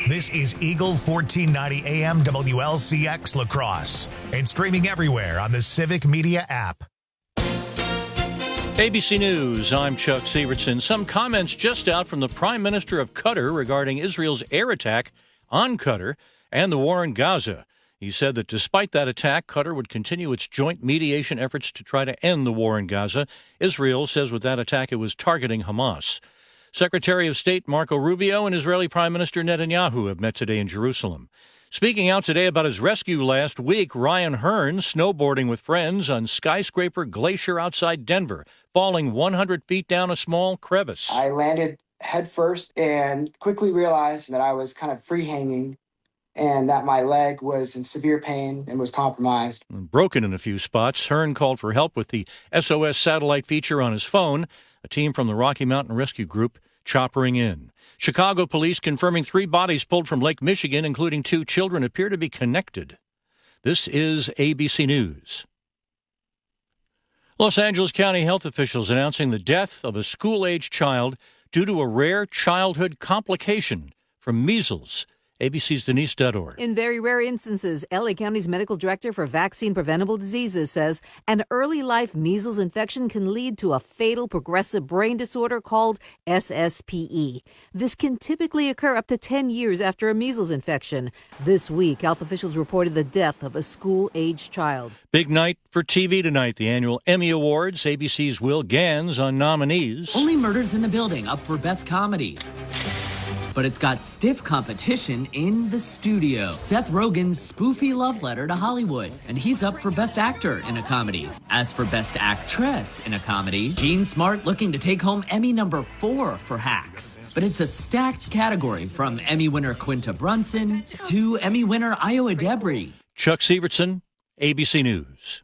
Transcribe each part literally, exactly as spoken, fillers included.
This is Eagle fourteen ninety A M W L C X La Crosse and streaming everywhere on the Civic Media app. A B C News, I'm Chuck Sievertson. Some comments just out from the Prime Minister of Qatar regarding Israel's air attack on Qatar and the war in Gaza. He said that despite that attack, Qatar would continue its joint mediation efforts to try to end the war in Gaza. Israel says with that attack it was targeting Hamas. Secretary of State Marco Rubio and Israeli Prime Minister Netanyahu have met today in Jerusalem. Speaking out today about his rescue last week, Ryan Hearn snowboarding with friends on Skyscraper Glacier outside Denver, falling one hundred feet down a small crevice. I landed head first and quickly realized that I was kind of free hanging and that my leg was in severe pain and was compromised. Broken in a few spots, Hearn called for help with the S O S satellite feature on his phone. A team from the Rocky Mountain Rescue Group choppering in. Chicago police confirming three bodies pulled from Lake Michigan, including two children, appear to be connected. This is A B C News. Los Angeles County health officials announcing the death of a school-age child due to a rare childhood complication from measles. A B C's Denise Dudor. In very rare instances, L A County's medical director for vaccine preventable diseases says an early life measles infection can lead to a fatal progressive brain disorder called S S P E. This can typically occur up to ten years after a measles infection. This week, health officials reported the death of a school-aged child. Big night for T V tonight, the annual Emmy Awards. A B C's Will Gans on nominees. Only Murders in the Building up for Best Comedy. But it's got stiff competition in the studio. Seth Rogen's spoofy love letter to Hollywood, and he's up for Best Actor in a Comedy. As for Best Actress in a Comedy, Jean Smart looking to take home Emmy number four for Hacks. But it's a stacked category, from Emmy winner Quinta Brunson to Emmy winner Iowa Debris. Chuck Sievertson, A B C News.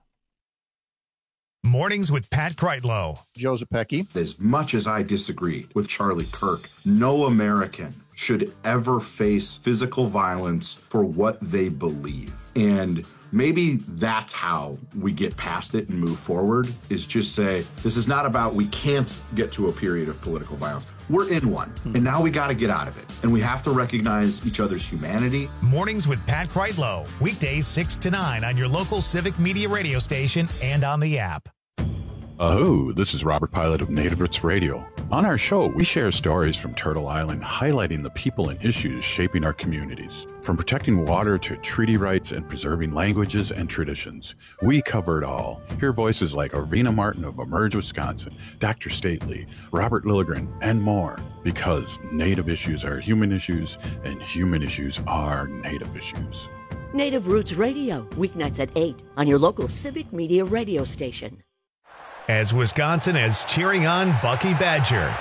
Mornings with Pat Kreitlow. Joe Zepecki. As much as I disagree with Charlie Kirk, no American should ever face physical violence for what they believe. And maybe that's how we get past it and move forward, is just say, this is not about we can't get to a period of political violence. We're in one, mm-hmm. and now we got to get out of it. And we have to recognize each other's humanity. Mornings with Pat Kreitlow. Weekdays six to nine on your local Civic Media radio station and on the app. Aho, this is Robert Pilot of Native Roots Radio. On our show, we share stories from Turtle Island highlighting the people and issues shaping our communities. From protecting water to treaty rights and preserving languages and traditions, we cover it all. Hear voices like Arvina Martin of Emerge, Wisconsin, Doctor Stately, Robert Lilligren, and more. Because Native issues are human issues, and human issues are Native issues. Native Roots Radio, weeknights at eight on your local Civic Media radio station. As Wisconsin is cheering on Bucky Badger.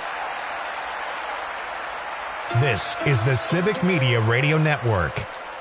This is the Civic Media Radio Network.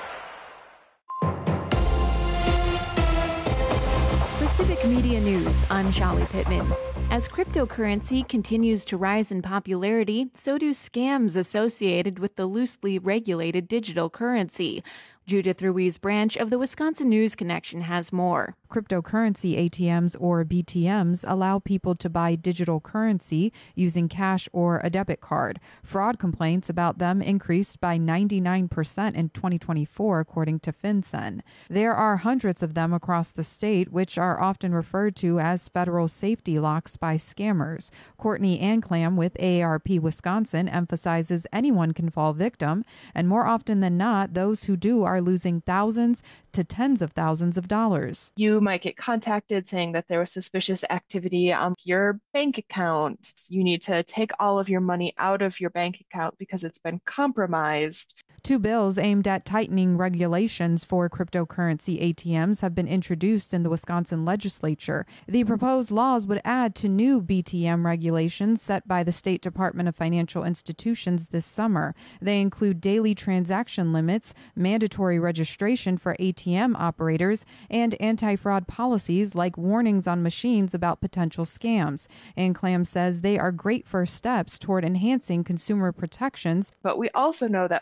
For Civic Media News, I'm Shelly Pittman. As cryptocurrency continues to rise in popularity, so do scams associated with the loosely regulated digital currency. Judith Ruiz Branch of the Wisconsin News Connection has more. Cryptocurrency A T Ms or B T Ms allow people to buy digital currency using cash or a debit card. Fraud complaints about them increased by ninety-nine percent in twenty twenty-four, according to FinCEN. There are hundreds of them across the state, which are often referred to as federal safety locks by scammers. Courtney Anclam with A A R P Wisconsin emphasizes anyone can fall victim, and more often than not, those who do are losing thousands to tens of thousands of dollars. You might get contacted saying that there was suspicious activity on your bank account. You need to take all of your money out of your bank account because it's been compromised. Two bills aimed at tightening regulations for cryptocurrency A T Ms have been introduced in the Wisconsin legislature. The proposed laws would add to new B T M regulations set by the State Department of Financial Institutions this summer. They include daily transaction limits, mandatory registration for A T M operators, and anti-fraud policies like warnings on machines about potential scams. Anclam says they are great first steps toward enhancing consumer protections. But we also know that folks need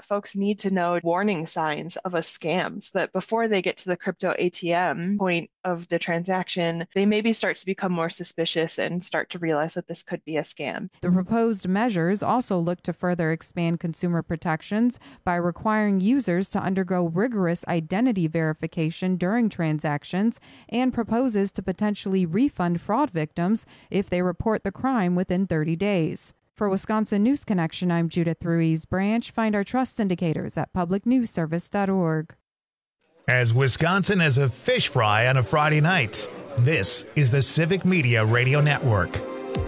need to know warning signs of a scam so that before they get to the crypto A T M point of the transaction, they maybe start to become more suspicious and start to realize that this could be a scam. The proposed measures also look to further expand consumer protections by requiring users to undergo rigorous identity verification during transactions, and proposes to potentially refund fraud victims if they report the crime within thirty days. For Wisconsin News Connection, I'm Judith Ruiz Branch. Find our trust indicators at public news service dot org. As Wisconsin has a fish fry on a Friday night, this is the Civic Media Radio Network.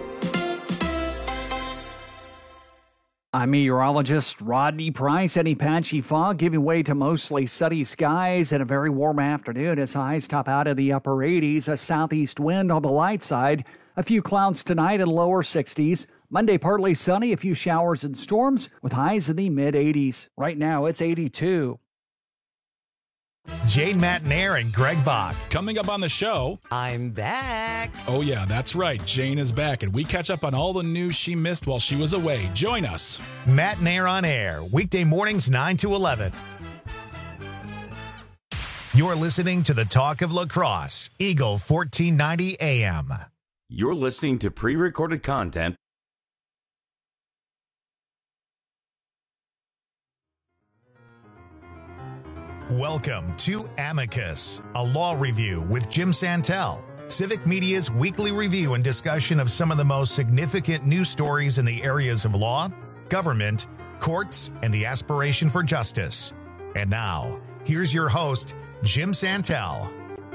I'm meteorologist Rodney Price. Any patchy fog giving way to mostly sunny skies and a very warm afternoon as highs top out in the upper eighties. A southeast wind on the light side. A few clouds tonight in lower sixties. Monday, partly sunny, a few showers and storms with highs in the mid-eighties. Right now, it's eighty-two. Jane Matnair and Greg Bach. Coming up on the show, I'm back. Oh, yeah, that's right. Jane is back, and we catch up on all the news she missed while she was away. Join us. Matnair on air, weekday mornings nine to eleven. You're listening to the Talk of La Crosse, Eagle fourteen ninety A M. You're listening to pre-recorded content. Welcome to Amicus, a law review with Jim Santel, Civic Media's weekly review and discussion of some of the most significant news stories in the areas of law, government, courts, and the aspiration for justice. And now, here's your host, Jim Santel.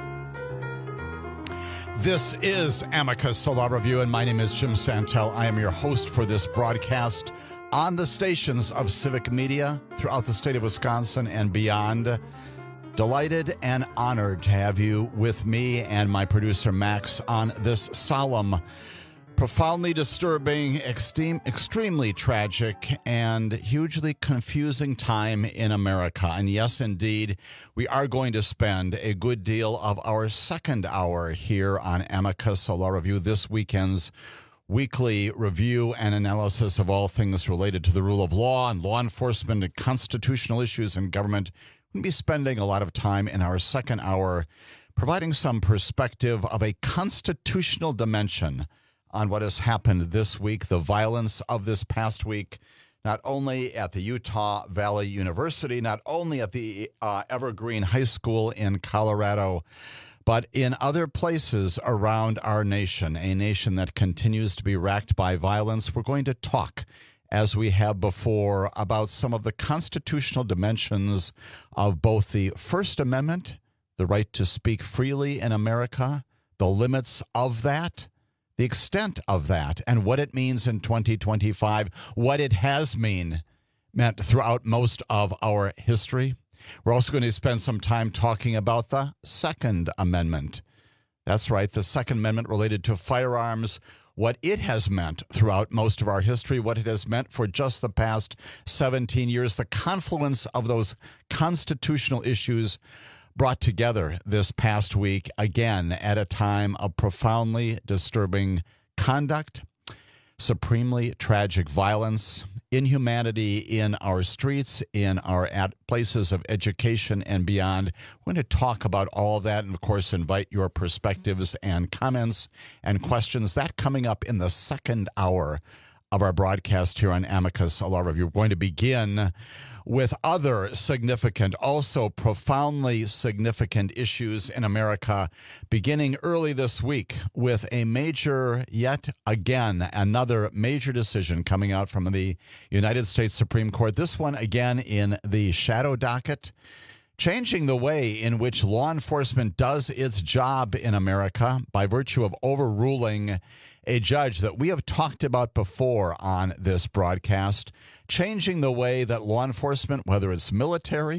This is Amicus, a law review, and my name is Jim Santel. I am your host for this broadcast on the stations of Civic Media throughout the state of Wisconsin and beyond. Delighted and honored to have you with me and my producer Max on this solemn, profoundly disturbing, extreme, extremely tragic, and hugely confusing time in America. And yes, indeed, we are going to spend a good deal of our second hour here on Amicus, a law review, this weekend's weekly review and analysis of all things related to the rule of law and law enforcement and constitutional issues in government. We're going to be spending a lot of time in our second hour providing some perspective of a constitutional dimension on what has happened this week, the violence of this past week, not only at the Utah Valley University, not only at the uh, Evergreen High School in Colorado, but in other places around our nation, a nation that continues to be racked by violence. We're going to talk, as we have before, about some of the constitutional dimensions of both the First Amendment, the right to speak freely in America, the limits of that, the extent of that, and what it means in twenty twenty-five, what it has mean, meant throughout most of our history. We're also going to spend some time talking about the Second Amendment. That's right, the Second Amendment related to firearms, what it has meant throughout most of our history, what it has meant for just the past seventeen years, the confluence of those constitutional issues brought together this past week, again, at a time of profoundly disturbing conduct, supremely tragic violence, inhumanity in our streets, in our at places of education and beyond. We're going to talk about all that and, of course, invite your perspectives and comments and questions. That coming up in the second hour of our broadcast here on Amicus, a law review. We're going to begin with other significant, also profoundly significant issues in America, beginning early this week with a major, yet again, another major decision coming out from the United States Supreme Court. This one, again, in the shadow docket, changing the way in which law enforcement does its job in America by virtue of overruling a judge that we have talked about before on this broadcast, changing the way that law enforcement, whether it's military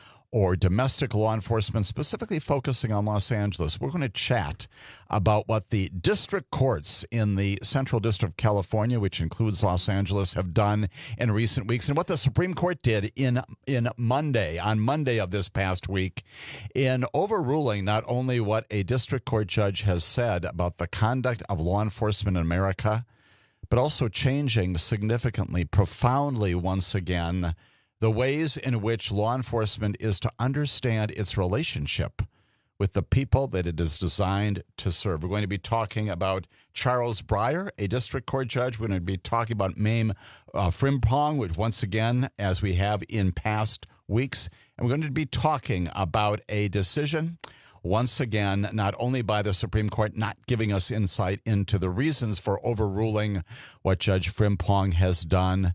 or domestic law enforcement, specifically focusing on Los Angeles. We're going to chat about what the district courts in the Central District of California, which includes Los Angeles, have done in recent weeks, and what the Supreme Court did in in Monday, on Monday of this past week, in overruling not only what a district court judge has said about the conduct of law enforcement in America, but also changing significantly, profoundly once again, the ways in which law enforcement is to understand its relationship with the people that it is designed to serve. We're going to be talking about Charles Breyer, a district court judge. We're going to be talking about Mame uh, Frimpong, which once again, as we have in past weeks, and we're going to be talking about a decision, once again, not only by the Supreme Court, not giving us insight into the reasons for overruling what Judge Frimpong has done,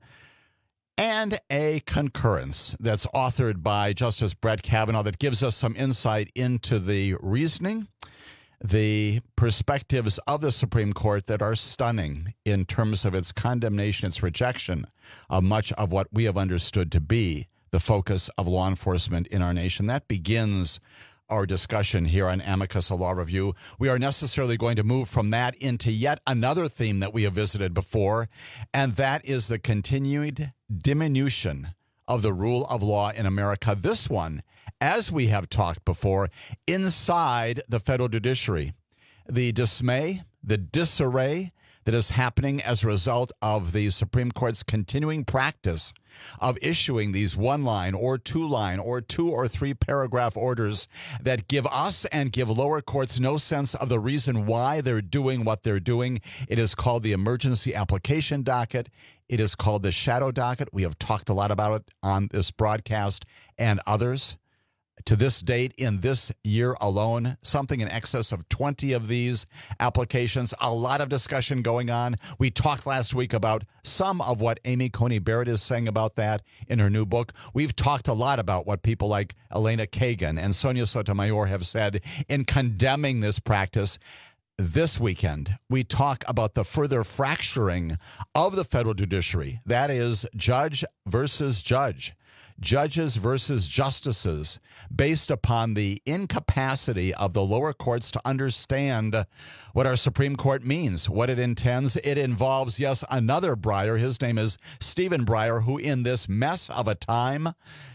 and a concurrence that's authored by Justice Brett Kavanaugh that gives us some insight into the reasoning, the perspectives of the Supreme Court that are stunning in terms of its condemnation, its rejection of much of what we have understood to be the focus of law enforcement in our nation. That begins our discussion here on Amicus, a Law Review. We are necessarily going to move from that into yet another theme that we have visited before, and that is the continued diminution of the rule of law in America. This one, as we have talked before, inside the federal judiciary. The dismay, the disarray that is happening as a result of the Supreme Court's continuing practice of issuing these one-line or two-line or two- or three-paragraph orders that give us and give lower courts no sense of the reason why they're doing what they're doing. It is called the emergency application docket. It is called the shadow docket. We have talked a lot about it on this broadcast and others. To this date, in this year alone, something in excess of twenty of these applications, a lot of discussion going on. We talked last week about some of what Amy Coney Barrett is saying about that in her new book. We've talked a lot about what people like Elena Kagan and Sonia Sotomayor have said in condemning this practice. This weekend, we talk about the further fracturing of the federal judiciary. That is judge versus judge. Judges versus justices, based upon the incapacity of the lower courts to understand what our Supreme Court means, what it intends. It involves, yes, another Breyer. His name is Stephen Breyer, who in this mess of a time,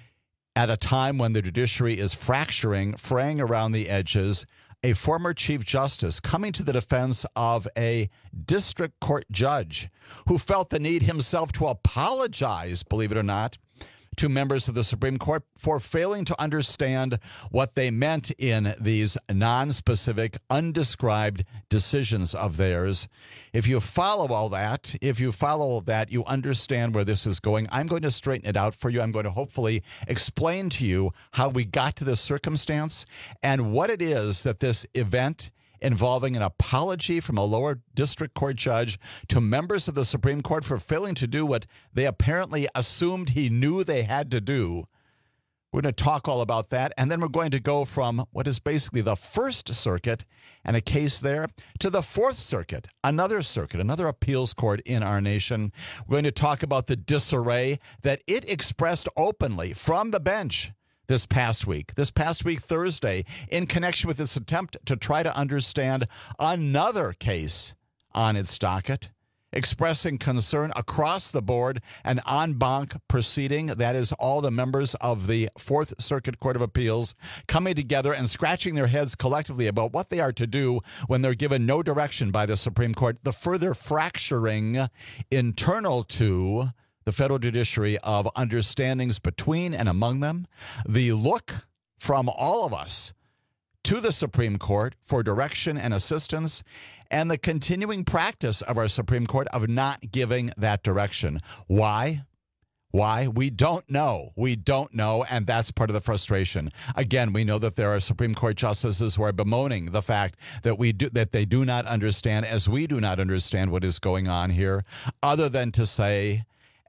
at a time when the judiciary is fracturing, fraying around the edges, a former Chief Justice coming to the defense of a district court judge who felt the need himself to apologize, believe it or not, to members of the Supreme Court for failing to understand what they meant in these non-specific, undescribed decisions of theirs. If you follow all that, if you follow all that, you understand where this is going. I'm going to straighten it out for you. I'm going to hopefully explain to you how we got to this circumstance and what it is that this event involving an apology from a lower district court judge to members of the Supreme Court for failing to do what they apparently assumed he knew they had to do. We're going to talk all about that, and then we're going to go from what is basically the First Circuit and a case there to the Fourth Circuit, another circuit, another appeals court in our nation. We're going to talk about the disarray that it expressed openly from the bench this past week, this past week, Thursday, in connection with its attempt to try to understand another case on its docket, expressing concern across the board, an en banc proceeding. That is all the members of the Fourth Circuit Court of Appeals coming together and scratching their heads collectively about what they are to do when they're given no direction by the Supreme Court. The further fracturing internal to the federal judiciary of understandings between and among them, the look from all of us to the Supreme Court for direction and assistance, and the continuing practice of our Supreme Court of not giving that direction. Why? Why? We don't know. We don't know, and that's part of the frustration. Again, we know that there are Supreme Court justices who are bemoaning the fact that we do that they do not understand, as we do not understand what is going on here, other than to say,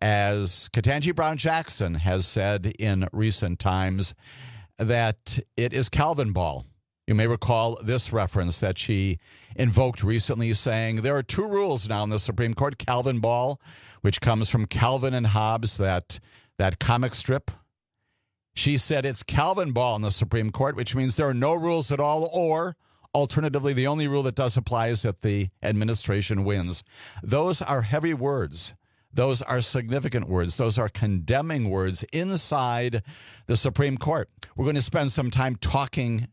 as Ketanji Brown Jackson has said in recent times, that it is Calvin ball. You may recall this reference that she invoked recently, saying there are two rules now in the Supreme Court. Calvin ball, which comes from Calvin and Hobbes, that that comic strip. She said it's Calvin ball in the Supreme Court, which means there are no rules at all, or alternatively, the only rule that does apply is that the administration wins. Those are heavy words. Those are significant words. Those are condemning words inside the Supreme Court. We're going to spend some time talking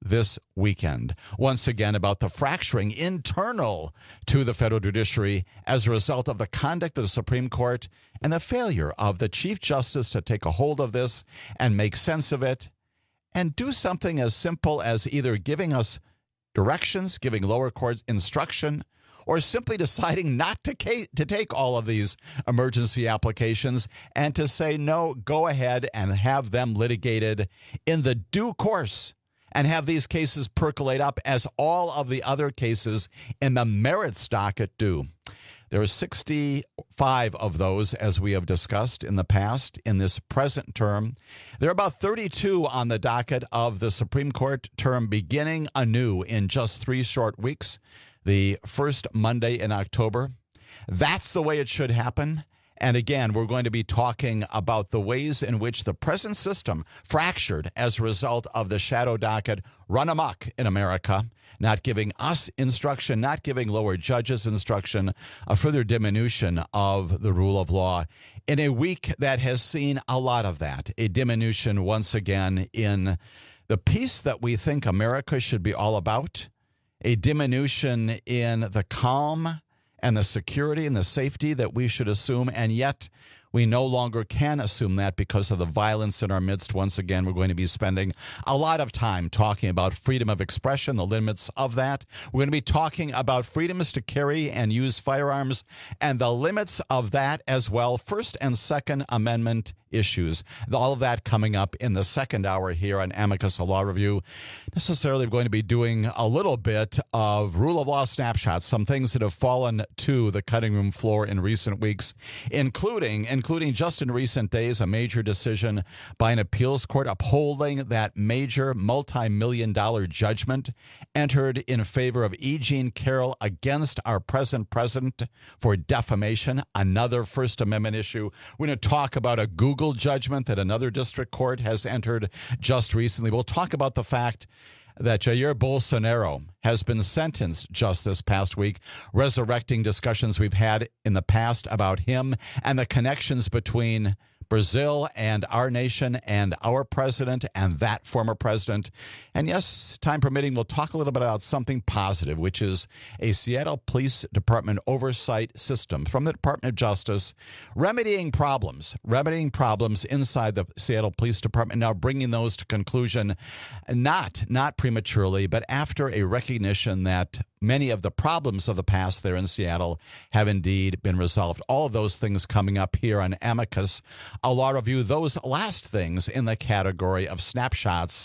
this weekend. Once again, about the fracturing internal to the federal judiciary as a result of the conduct of the Supreme Court and the failure of the Chief Justice to take a hold of this and make sense of it and do something as simple as either giving us directions, giving lower courts instruction, or simply deciding not to, ca- to take all of these emergency applications and to say, no, go ahead and have them litigated in the due course and have these cases percolate up as all of the other cases in the merits docket do. There are sixty-five of those, as we have discussed in the past, in this present term. There are about thirty-two on the docket of the Supreme Court term beginning anew in just three short weeks, the first Monday in October. That's the way it should happen. And again, we're going to be talking about the ways in which the present system fractured as a result of the shadow docket run amok in America, not giving us instruction, not giving lower judges instruction, a further diminution of the rule of law in a week that has seen a lot of that, a diminution once again in the peace that we think America should be all about, a diminution in the calm and the security and the safety that we should assume, and yet we no longer can assume that because of the violence in our midst. Once again, we're going to be spending a lot of time talking about freedom of expression, the limits of that. We're going to be talking about freedoms to carry and use firearms and the limits of that as well. First and Second Amendment issues. All of that coming up in the second hour here on Amicus, a Law Review. Necessarily, we're going to be doing a little bit of rule of law snapshots, some things that have fallen to the cutting room floor in recent weeks, including, including just in recent days, a major decision by an appeals court upholding that major multi-million dollar judgment entered in favor of E. Jean Carroll against our present president for defamation, another First Amendment issue. We're going to talk about a Google judgment that another district court has entered just recently. We'll talk about the fact that Jair Bolsonaro has been sentenced just this past week, resurrecting discussions we've had in the past about him and the connections between Brazil and our nation and our president and that former president. And yes, time permitting, we'll talk a little bit about something positive, which is a Seattle Police Department oversight system from the Department of Justice, remedying problems, remedying problems inside the Seattle Police Department, now bringing those to conclusion, not, not prematurely, but after a recognition that many of the problems of the past there in Seattle have indeed been resolved. All of those things coming up here on Amicus, a Law Review. Those last things in the category of snapshots,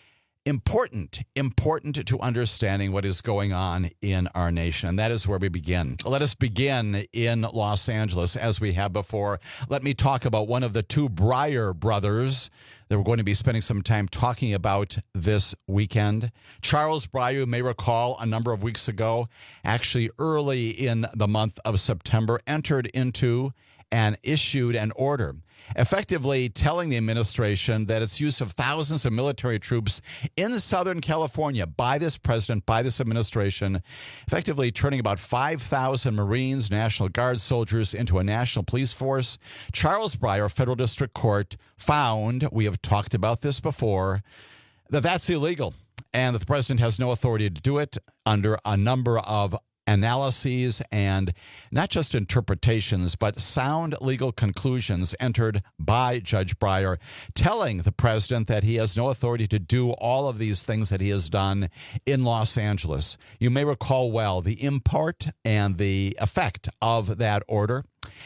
important, important to understanding what is going on in our nation. And that is where we begin. Let us begin in Los Angeles, as we have before. Let me talk about one of the two Breyer brothers that we're going to be spending some time talking about this weekend. Charles Breyer, you may recall a number of weeks ago, actually early in the month of September, entered into and issued an order effectively telling the administration that its use of thousands of military troops in Southern California by this president, by this administration, effectively turning about five thousand Marines, National Guard soldiers into a national police force. Charles Breyer, Federal District Court, found, we have talked about this before, that that's illegal and that the president has no authority to do it under a number of analyses and not just interpretations, but sound legal conclusions entered by Judge Breyer, telling the president that he has no authority to do all of these things that he has done in Los Angeles. You may recall well the import and the effect of that order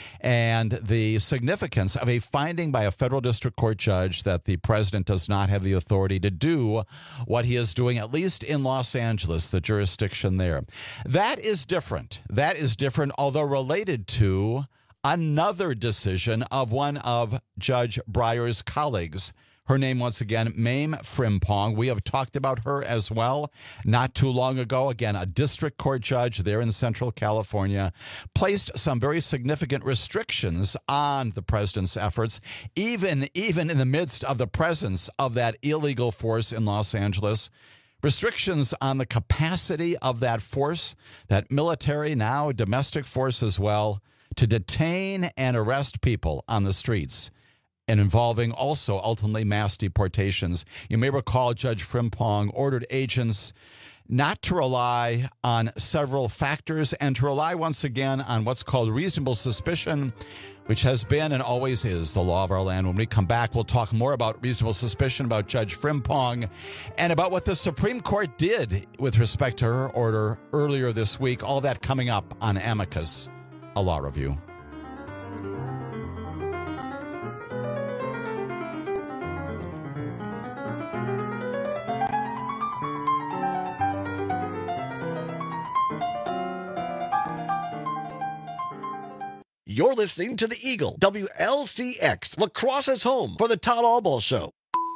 and the significance of a finding by a federal district court judge that the president does not have the authority to do what he is doing, at least in Los Angeles, the jurisdiction there. That is different. That is different, although related to another decision of one of Judge Breyer's colleagues. Her name, once again, Mame Frimpong. We have talked about her as well not too long ago. Again, a district court judge there in Central California placed some very significant restrictions on the president's efforts, even, even in the midst of the presence of that illegal force in Los Angeles. Restrictions on the capacity of that force, that military, now domestic force as well, to detain and arrest people on the streets. and involving also ultimately mass deportations. You may recall Judge Frimpong ordered agents not to rely on several factors and to rely once again on what's called reasonable suspicion, which has been and always is the law of our land. When we come back, we'll talk more about reasonable suspicion, about Judge Frimpong, and about what the Supreme Court did with respect to her order earlier this week. All that coming up on Amicus, a law review. You're listening to The Eagle, W L C X, La Crosse's home for the Todd Albaugh Show.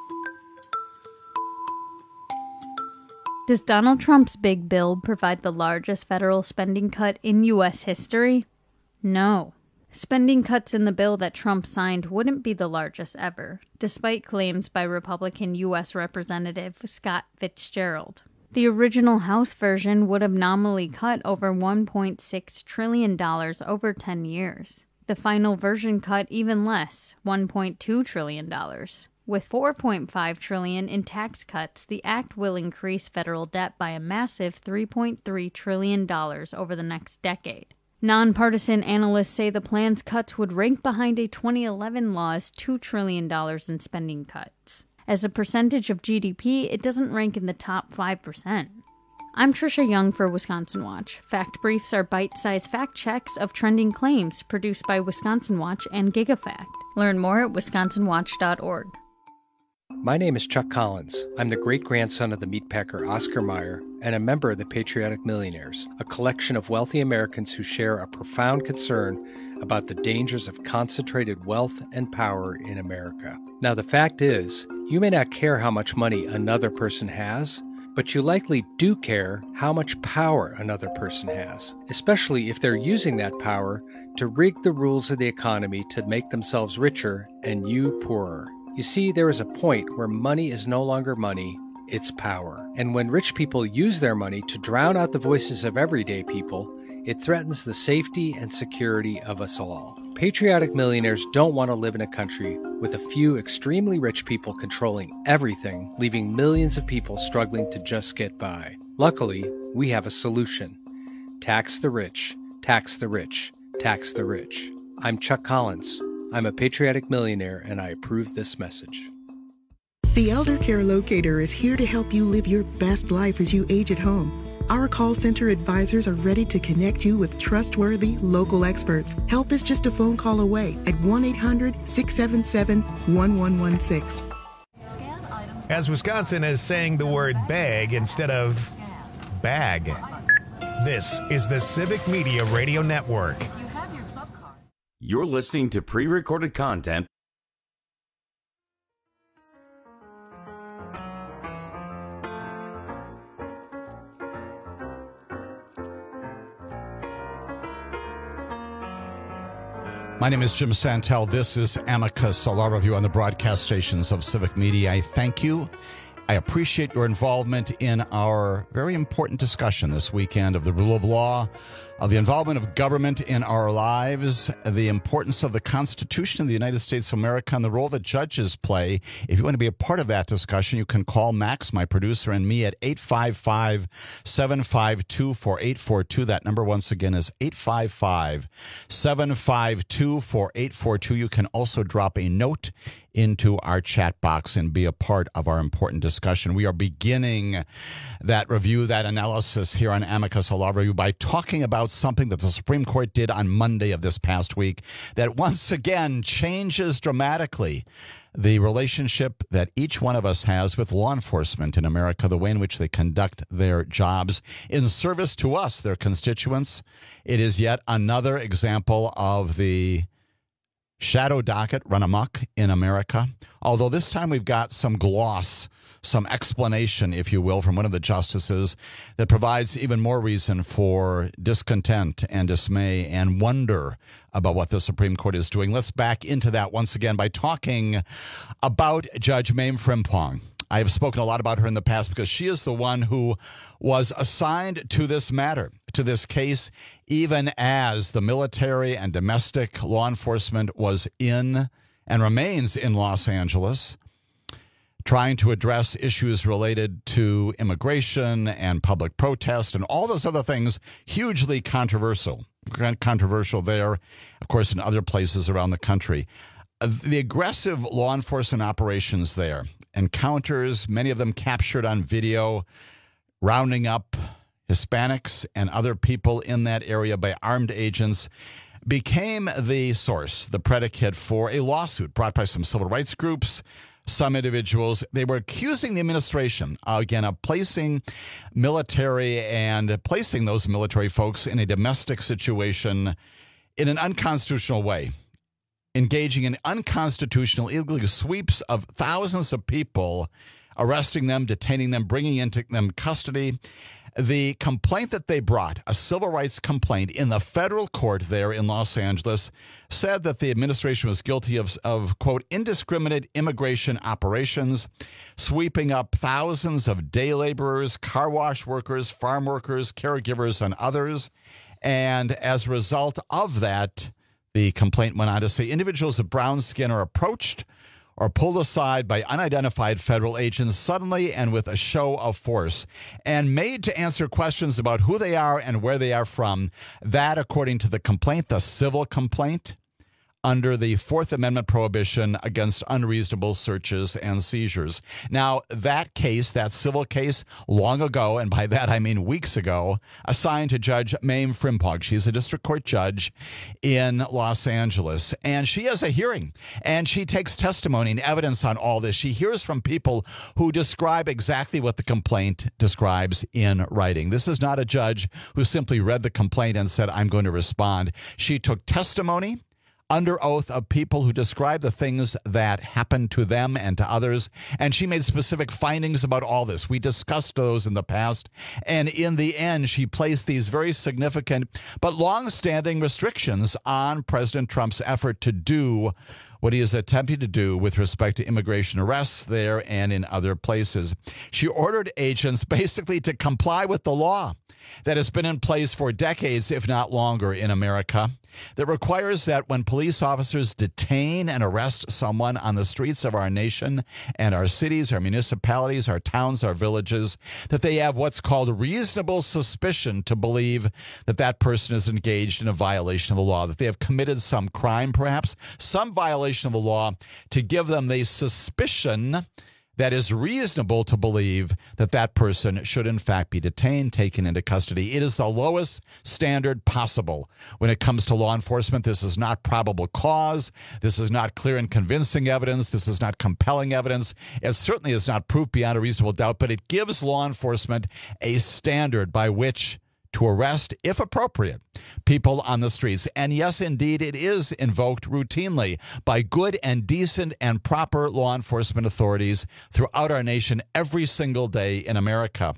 Does Donald Trump's big bill provide the largest federal spending cut in U S history? No. Spending cuts in the bill that Trump signed wouldn't be the largest ever, despite claims by Republican U S Representative Scott Fitzgerald. The original House version would have nominally cut over one point six trillion dollars over ten years. The final version cut even less, one point two trillion dollars. With four point five trillion dollars in tax cuts, the act will increase federal debt by a massive three point three trillion dollars over the next decade. Nonpartisan analysts say the plan's cuts would rank behind a twenty eleven law's two trillion dollars in spending cuts. As a percentage of G D P, it doesn't rank in the top five percent. I'm Trisha Young for Wisconsin Watch. Fact Briefs are bite-sized fact checks of trending claims produced by Wisconsin Watch and GigaFact. Learn more at wisconsin watch dot org. My name is Chuck Collins. I'm the great-grandson of the meatpacker Oscar Mayer and a member of the Patriotic Millionaires, a collection of wealthy Americans who share a profound concern about the dangers of concentrated wealth and power in America. Now, the fact is, you may not care how much money another person has, but you likely do care how much power another person has, especially if they're using that power to rig the rules of the economy to make themselves richer and you poorer. You see, there is a point where money is no longer money, it's power. And when rich people use their money to drown out the voices of everyday people, it threatens the safety and security of us all. Patriotic millionaires don't want to live in a country with a few extremely rich people controlling everything, leaving millions of people struggling to just get by. Luckily, we have a solution. Tax the rich, tax the rich, tax the rich. I'm Chuck Collins. I'm a patriotic millionaire, and I approve this message. The Elder Care Locator is here to help you live your best life as you age at home. Our call center advisors are ready to connect you with trustworthy local experts. Help is just a phone call away at one eight hundred, six seven seven, one one one six. As Wisconsin is saying the word bag instead of bag. This is the Civic Media Radio Network. You're listening to pre-recorded content. My name is Jim Santel. This is Amicus, a law review on the broadcast stations of Civic Media. I thank you. I appreciate your involvement in our very important discussion this weekend of the rule of law, of the involvement of government in our lives, the importance of the Constitution of the United States of America, and the role that judges play. If you want to be a part of that discussion, you can call Max, my producer, and me at eight five five, seven five two, four eight four two. That number, once again, is eight five five, seven five two, four eight four two. You can also drop a note into our chat box and be a part of our important discussion. We are beginning that review, that analysis here on Amicus, a law review, by talking about something that the Supreme Court did on Monday of this past week that once again changes dramatically the relationship that each one of us has with law enforcement in America, the way in which they conduct their jobs in service to us, their constituents. It is yet another example of the shadow docket run amok in America, although this time we've got some gloss, some explanation, if you will, from one of the justices that provides even more reason for discontent and dismay and wonder about what the Supreme Court is doing. Let's back into that once again by talking about Judge Mame Frimpong. I have spoken a lot about her in the past because she is the one who was assigned to this matter, to this case, even as the military and domestic law enforcement was in and remains in Los Angeles, trying to address issues related to immigration and public protest and all those other things, hugely controversial. Controversial there, of course, in other places around the country. Uh, the aggressive law enforcement operations there, encounters, many of them captured on video, rounding up Hispanics and other people in that area by armed agents, became the source, the predicate for a lawsuit brought by some civil rights groups, some individuals. They were accusing the administration, uh, again, of placing military and placing those military folks in a domestic situation in an unconstitutional way, engaging in unconstitutional illegal sweeps of thousands of people, arresting them, detaining them, bringing into them custody. The complaint that they brought, a civil rights complaint in the federal court there in Los Angeles, said that the administration was guilty of, of, quote, indiscriminate immigration operations, sweeping up thousands of day laborers, car wash workers, farm workers, caregivers, and others. And as a result of that, the complaint went on to say individuals of brown skin are approached or pulled aside by unidentified federal agents suddenly and with a show of force and made to answer questions about who they are and where they are from. That, according to the complaint, the civil complaint, under the Fourth Amendment prohibition against unreasonable searches and seizures. Now, that case, that civil case, long ago, and by that I mean weeks ago, assigned to Judge Mame Frimpong. She's a district court judge in Los Angeles, and she has a hearing, and she takes testimony and evidence on all this. She hears from people who describe exactly what the complaint describes in writing. This is not a judge who simply read the complaint and said, I'm going to respond. She took testimony under oath of people who describe the things that happened to them and to others. And she made specific findings about all this. We discussed those in the past. And in the end, she placed these very significant but long-standing restrictions on President Trump's effort to do what he is attempting to do with respect to immigration arrests there and in other places. She ordered agents basically to comply with the law that has been in place for decades, if not longer, in America, that requires that when police officers detain and arrest someone on the streets of our nation and our cities, our municipalities, our towns, our villages, that they have what's called reasonable suspicion to believe that that person is engaged in a violation of the law, that they have committed some crime, perhaps some violation of the law, to give them the suspicion that is reasonable to believe that that person should in fact be detained, taken into custody. It is the lowest standard possible when it comes to law enforcement. This is not probable cause. This is not clear and convincing evidence. This is not compelling evidence. It certainly is not proof beyond a reasonable doubt, but it gives law enforcement a standard by which to arrest, if appropriate, people on the streets. And yes, indeed, it is invoked routinely by good and decent and proper law enforcement authorities throughout our nation every single day in America.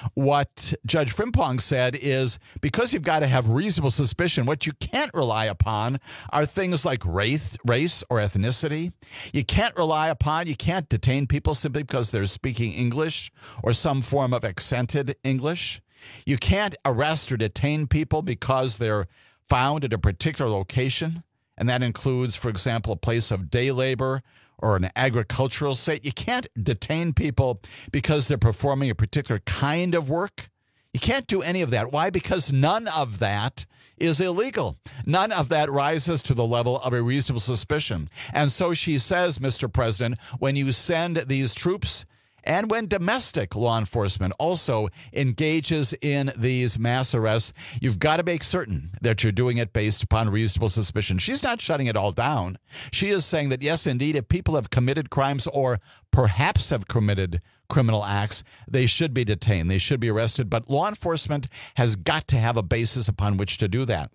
What Judge Frimpong said is, because you've got to have reasonable suspicion, what you can't rely upon are things like race, race or ethnicity. You can't rely upon, you can't detain people simply because they're speaking English or some form of accented English. You can't arrest or detain people because they're found at a particular location, and that includes, for example, a place of day labor or an agricultural site. You can't detain people because they're performing a particular kind of work. You can't do any of that. Why? Because none of that is illegal. None of that rises to the level of a reasonable suspicion. And so she says, Mister President, when you send these troops and when domestic law enforcement also engages in these mass arrests, you've got to make certain that you're doing it based upon reasonable suspicion. She's not shutting it all down. She is saying that, yes, indeed, if people have committed crimes or perhaps have committed criminal acts, they should be detained. They should be arrested. But law enforcement has got to have a basis upon which to do that.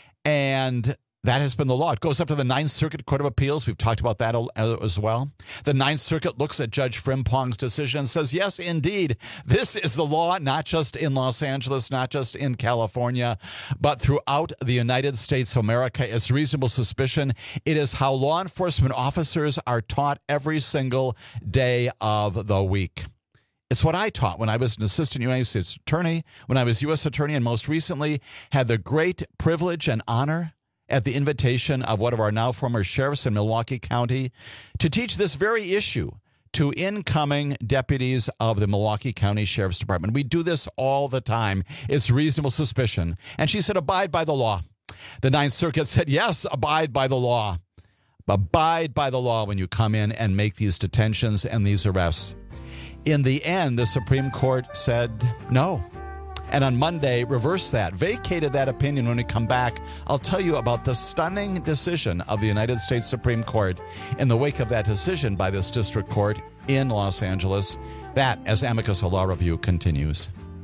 And that has been the law. It goes up to the Ninth Circuit Court of Appeals. We've talked about that as well. The Ninth Circuit looks at Judge Frimpong's decision and says, yes, indeed, this is the law, not just in Los Angeles, not just in California, but throughout the United States of America. It's reasonable suspicion. It is how law enforcement officers are taught every single day of the week. It's what I taught when I was an assistant United States attorney, when I was U S attorney, and most recently had the great privilege and honor at the invitation of one of our now former sheriffs in Milwaukee County to teach this very issue to incoming deputies of the Milwaukee County Sheriff's Department. We do this all the time. It's reasonable suspicion. And she said, abide by the law. The Ninth Circuit said, yes, abide by the law. Abide by the law when you come in and make these detentions and these arrests. In the end, the Supreme Court said no. And on Monday, reversed that, vacated that opinion. When we come back, I'll tell you about the stunning decision of the United States Supreme Court in the wake of that decision by this district court in Los Angeles. That, as Amicus, a Law Review, continues.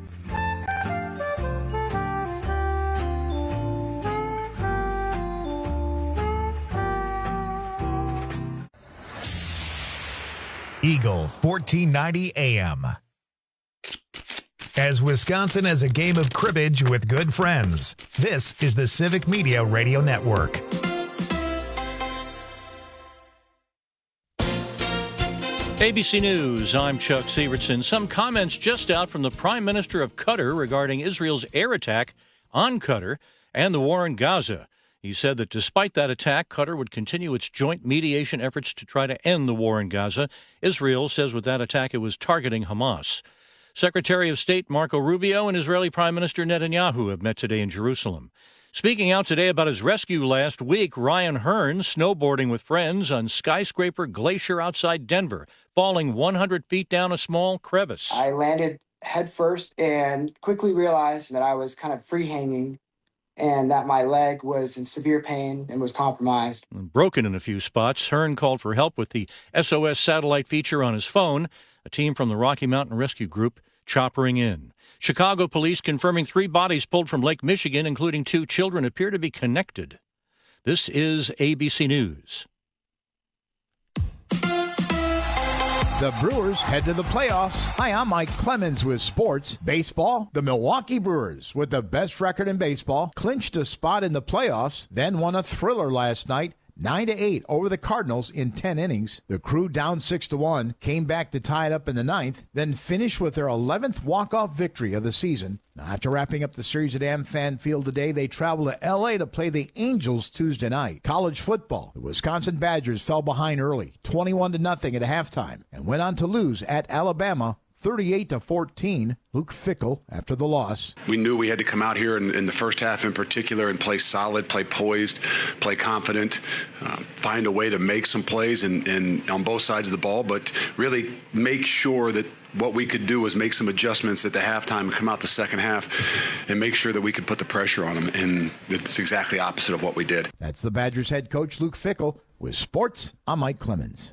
Eagle fourteen ninety A M. As Wisconsin has a game of cribbage with good friends, this is the Civic Media Radio Network. A B C News, I'm Chuck Sievertson. Some comments just out from the Prime Minister of Qatar regarding Israel's air attack on Qatar and the war in Gaza. He said that despite that attack, Qatar would continue its joint mediation efforts to try to end the war in Gaza. Israel says with that attack it was targeting Hamas. Secretary of State Marco Rubio and Israeli Prime Minister Netanyahu have met today in Jerusalem. Speaking out today about his rescue last week, Ryan Hearn snowboarding with friends on Skyscraper Glacier outside Denver, falling one hundred feet down a small crevice. I landed head first and quickly realized that I was kind of free hanging and that my leg was in severe pain and was compromised. Broken in a few spots, Hearn called for help with the S O S satellite feature on his phone. A team from the Rocky Mountain Rescue Group choppering in. Chicago police confirming three bodies pulled from Lake Michigan, including two children, appear to be connected. This is A B C News. The Brewers head to the playoffs. Hi, I'm Mike Clemens with sports. Baseball, the Milwaukee Brewers, with the best record in baseball, clinched a spot in the playoffs, then won a thriller last night, nine to eight over the Cardinals in ten innings. The Crew, down six to one, came back to tie it up in the ninth, then finished with their eleventh walk-off victory of the season. Now, after wrapping up the series at AmFan Field today, they travel to L A to play the Angels Tuesday night. College football, the Wisconsin Badgers fell behind early, twenty-one to nothing at halftime, and went on to lose at Alabama thirty-eight to fourteen. Luke Fickell after the loss. We knew we had to come out here in, in the first half in particular and play solid, play poised, play confident, uh, find a way to make some plays and, and on both sides of the ball, but really make sure that what we could do was make some adjustments at the halftime and come out the second half and make sure that we could put the pressure on them. And it's exactly opposite of what we did. That's the Badgers head coach Luke Fickell. With sports, I'm Mike Clemens.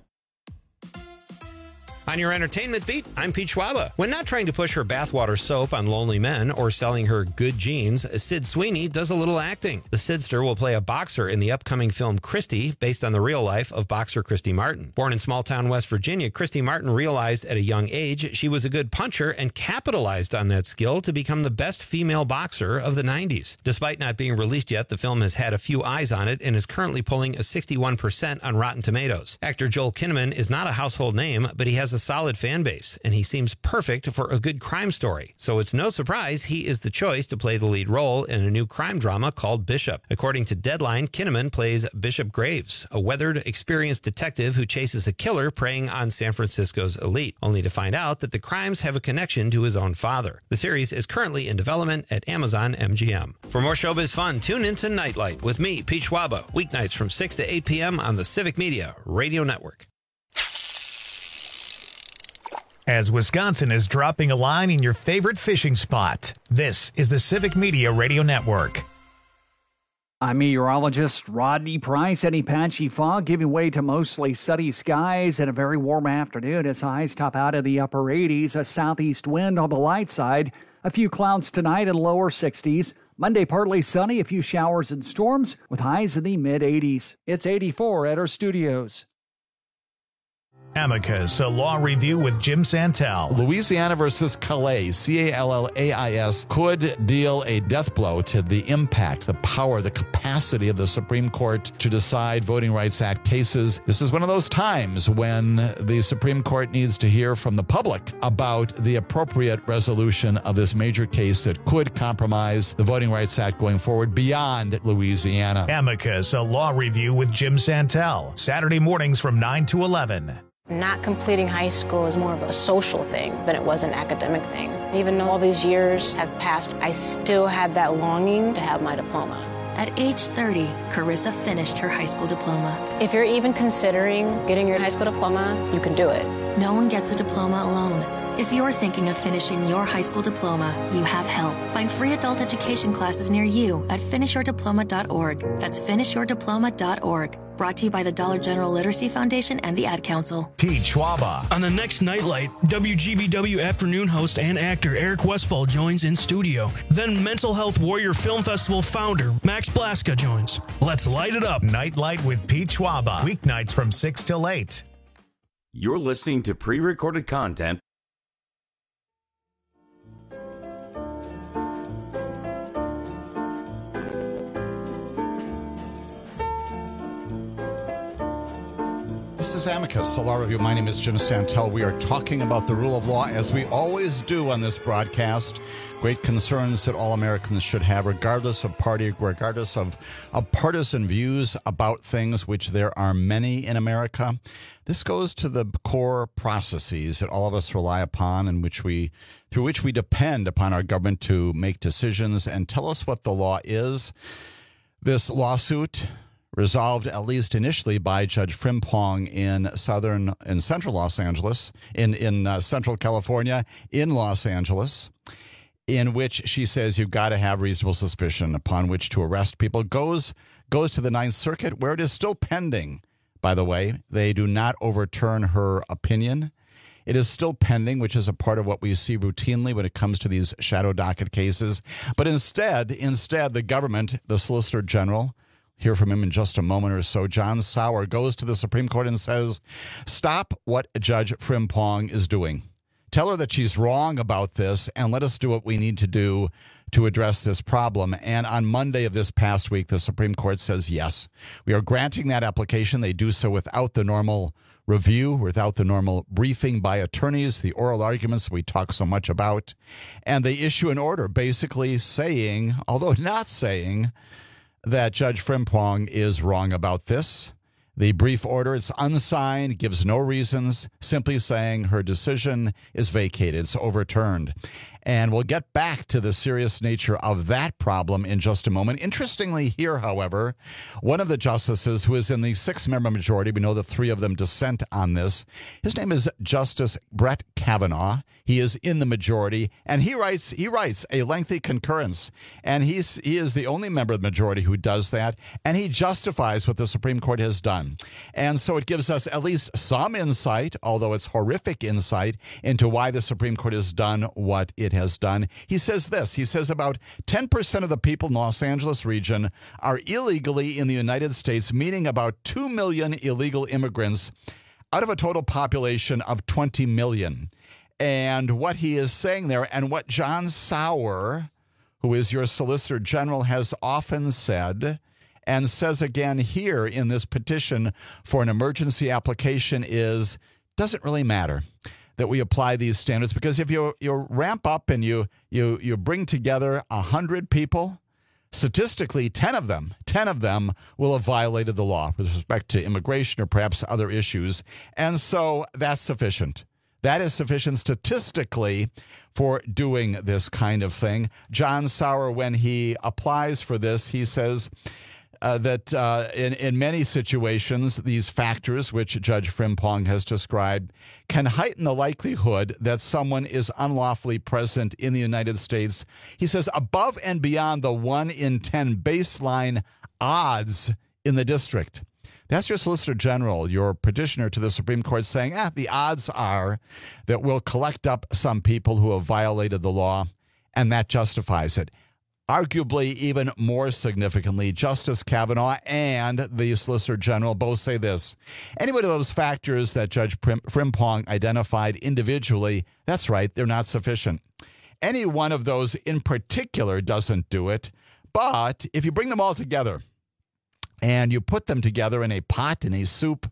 On your entertainment beat, I'm Pete Schwaba. When not trying to push her bathwater soap on lonely men or selling her good jeans, Sid Sweeney does a little acting. The Sidster will play a boxer in the upcoming film Christy, based on the real life of boxer Christy Martin. Born in small-town West Virginia, Christy Martin realized at a young age she was a good puncher and capitalized on that skill to become the best female boxer of the nineties. Despite not being released yet, the film has had a few eyes on it and is currently pulling a sixty-one percent on Rotten Tomatoes. Actor Joel Kinnaman is not a household name, but he has a solid fan base, and he seems perfect for a good crime story. So it's no surprise he is the choice to play the lead role in a new crime drama called Bishop. According to Deadline, Kinnaman plays Bishop Graves, a weathered, experienced detective who chases a killer preying on San Francisco's elite, only to find out that the crimes have a connection to his own father. The series is currently in development at Amazon M G M. For more showbiz fun, tune into Nightlight with me, Pete Schwaba, weeknights from six to eight p.m. on the Civic Media Radio Network. As Wisconsin is dropping a line in your favorite fishing spot, this is the Civic Media Radio Network. I'm meteorologist Rodney Price. Any patchy fog giving way to mostly sunny skies and a very warm afternoon as highs top out of the upper eighties. A southeast wind on the light side. A few clouds tonight in lower sixties. Monday, partly sunny, a few showers and storms with highs in the mid-eighties. It's eighty-four at our studios. Amicus, a law review with Jim Santel. Louisiana versus Calais, C A L L A I S, could deal a death blow to the impact, the power, the capacity of the Supreme Court to decide Voting Rights Act cases. This is one of those times when the Supreme Court needs to hear from the public about the appropriate resolution of this major case that could compromise the Voting Rights Act going forward beyond Louisiana. Amicus, a law review with Jim Santel. Saturday mornings from nine to eleven. Not completing high school is more of a social thing than it was an academic thing. Even though all these years have passed, I still had that longing to have my diploma. At age thirty, Carissa finished her high school diploma. If you're even considering getting your high school diploma, you can do it. No one gets a diploma alone. If you're thinking of finishing your high school diploma, you have help. Find free adult education classes near you at finish your diploma dot org. That's finish your diploma dot org. Brought to you by the Dollar General Literacy Foundation and the Ad Council. Pete Schwaba. On the next Nightlight, W G B W afternoon host and actor Eric Westfall joins in studio. Then Mental Health Warrior Film Festival founder Max Blaska joins. Let's light it up. Nightlight with Pete Schwaba. Weeknights from six till eight. You're listening to pre-recorded content. This is Amicus, a law review. My name is Jim Santel. We are talking about the rule of law, as we always do on this broadcast. Great concerns that all Americans should have, regardless of party, regardless of, of partisan views about things, which there are many in America. This goes to the core processes that all of us rely upon, and which we, through which we depend upon our government to make decisions and tell us what the law is. This lawsuit, resolved at least initially by Judge Frimpong in southern in central Los Angeles, in in uh, central California, in Los Angeles, in which she says you've got to have reasonable suspicion upon which to arrest people, goes goes to the Ninth Circuit, where it is still pending. By the way, they do not overturn her opinion. It is still pending, which is a part of what we see routinely when it comes to these shadow docket cases. But instead, instead, the government, the Solicitor General, hear from him in just a moment or so, John Sauer, goes to the Supreme Court and says, stop what Judge Frimpong is doing. Tell her that she's wrong about this, and let us do what we need to do to address this problem. And on Monday of this past week, the Supreme Court says, yes, we are granting that application. They do so without the normal review, without the normal briefing by attorneys, the oral arguments we talk so much about. And they issue an order basically saying, although not saying, that Judge Frimpong is wrong about this. The brief order, it's unsigned, gives no reasons, simply saying her decision is vacated, it's overturned. And we'll get back to the serious nature of that problem in just a moment. Interestingly here, however, one of the justices who is in the six-member majority, we know the three of them dissent on this, his name is Justice Brett Kavanaugh. He is in the majority, and he writes he writes a lengthy concurrence, and he's he is the only member of the majority who does that, and he justifies what the Supreme Court has done. And so it gives us at least some insight, although it's horrific insight, into why the Supreme Court has done what it has done. He says this, he says about ten percent of the people in the Los Angeles region are illegally in the United States, meaning about two million illegal immigrants out of a total population of twenty million. And what he is saying there, and what John Sauer, who is your Solicitor General, has often said, and says again here in this petition for an emergency application, is doesn't really matter that we apply these standards, because if you you ramp up and you you you bring together a hundred people, statistically ten of them ten of them will have violated the law with respect to immigration or perhaps other issues, and so that's sufficient. That is sufficient statistically for doing this kind of thing. John Sauer, when he applies for this, he says uh, that uh, in, in many situations, these factors, which Judge Frimpong has described, can heighten the likelihood that someone is unlawfully present in the United States. He says above and beyond the one in ten baseline odds in the district. That's your Solicitor General, your petitioner to the Supreme Court, saying, ah, the odds are that we'll collect up some people who have violated the law, and that justifies it. Arguably, even more significantly, Justice Kavanaugh and the Solicitor General both say this. Any one of those factors that Judge Frimpong identified individually, that's right, they're not sufficient. Any one of those in particular doesn't do it. But if you bring them all together and you put them together in a pot, in a soup,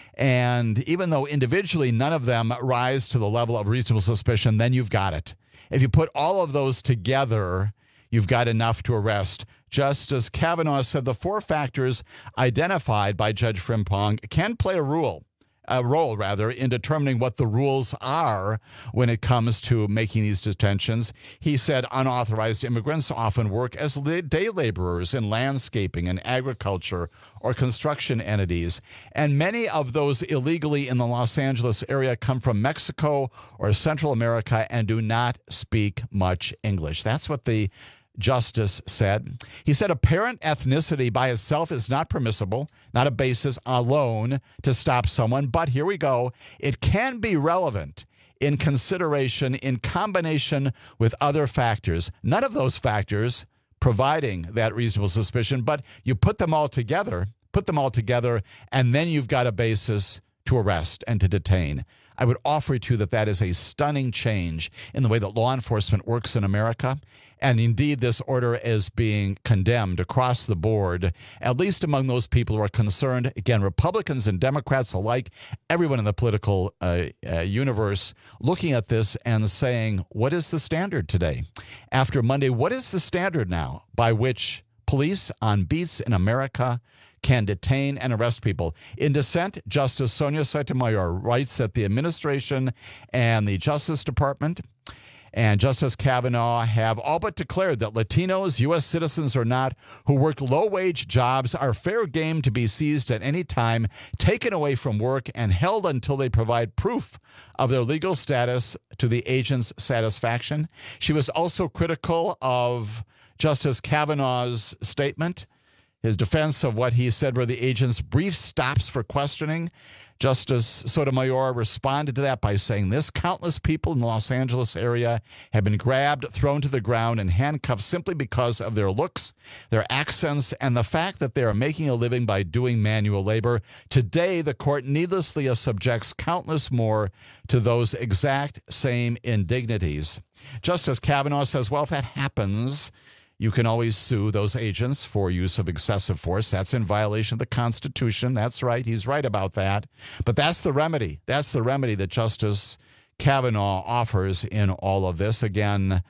and even though individually none of them rise to the level of reasonable suspicion, then you've got it. If you put all of those together, you've got enough to arrest. Justice Kavanaugh said the four factors identified by Judge Frimpong can play a role, a role rather, in determining what the rules are when it comes to making these detentions. He said unauthorized immigrants often work as day laborers in landscaping and agriculture or construction entities, and many of those illegally in the Los Angeles area come from Mexico or Central America and do not speak much English. That's what the Justice said. He said apparent ethnicity by itself is not permissible, not a basis alone to stop someone. But here we go. It can be relevant in consideration in combination with other factors. None of those factors providing that reasonable suspicion, but you put them all together, put them all together, and then you've got a basis to arrest and to detain. I would offer to you that that is a stunning change in the way that law enforcement works in America. And indeed, this order is being condemned across the board, at least among those people who are concerned. Again, Republicans and Democrats alike, everyone in the political uh, uh, universe looking at this and saying, what is the standard today? After Monday, what is the standard now by which police on beats in America can detain and arrest people? In dissent, Justice Sonia Sotomayor writes that the administration and the Justice Department and Justice Kavanaugh have all but declared that Latinos, U S citizens or not, who work low-wage jobs are fair game to be seized at any time, taken away from work, and held until they provide proof of their legal status to the agent's satisfaction. She was also critical of Justice Kavanaugh's statement, his defense of what he said were the agent's brief stops for questioning. Justice Sotomayor responded to that by saying this: countless people in the Los Angeles area have been grabbed, thrown to the ground, and handcuffed simply because of their looks, their accents, and the fact that they are making a living by doing manual labor. Today, the court needlessly subjects countless more to those exact same indignities. Justice Kavanaugh says, well, if that happens, you can always sue those agents for use of excessive force. That's in violation of the Constitution. That's right. He's right about that. But that's the remedy. That's the remedy that Justice Kavanaugh offers in all of this. Again,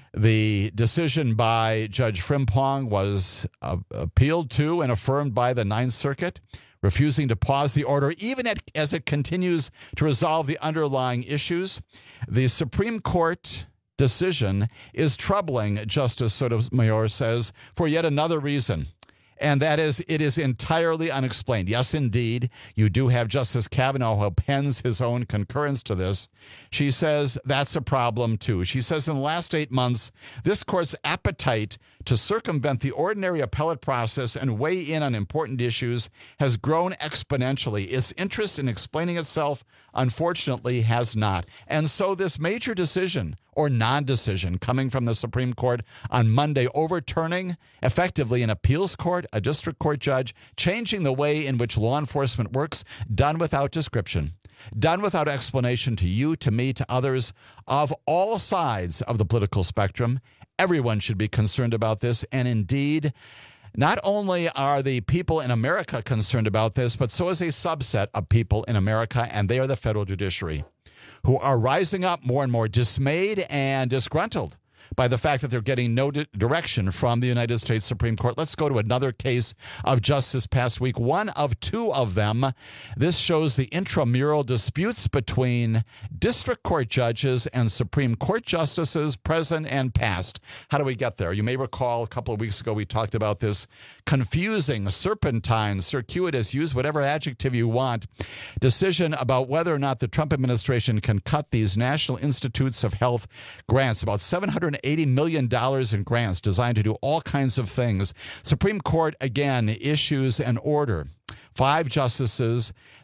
the decision by Judge Frimpong was uh, appealed to and affirmed by the Ninth Circuit, refusing to pause the order even at, as it continues to resolve the underlying issues. The Supreme Court decision is troubling, Justice Sotomayor says, for yet another reason. And that is, it is entirely unexplained. Yes, indeed, you do have Justice Kavanaugh who pens his own concurrence to this. She says that's a problem, too. She says in the last eight months, this court's appetite to circumvent the ordinary appellate process and weigh in on important issues has grown exponentially. Its interest in explaining itself, unfortunately, has not. And so this major decision or non-decision coming from the Supreme Court on Monday, overturning effectively an appeals court, a district court judge, changing the way in which law enforcement works, done without description, done without explanation to you, to me, to others of all sides of the political spectrum. Everyone should be concerned about this. And indeed, not only are the people in America concerned about this, but so is a subset of people in America, and they are the federal judiciary, who are rising up more and more dismayed and disgruntled by the fact that they're getting no di- direction from the United States Supreme Court. Let's go to another case of just this past week, one of two of them. This shows the intramural disputes between district court judges and Supreme Court justices, present and past. How do we get there? You may recall a couple of weeks ago we talked about this confusing, serpentine, circuitous, use whatever adjective you want, decision about whether or not the Trump administration can cut these National Institutes of Health grants, about seven hundred eighty million dollars in grants designed to do all kinds of things. Supreme Court, again, issues an order. Five justices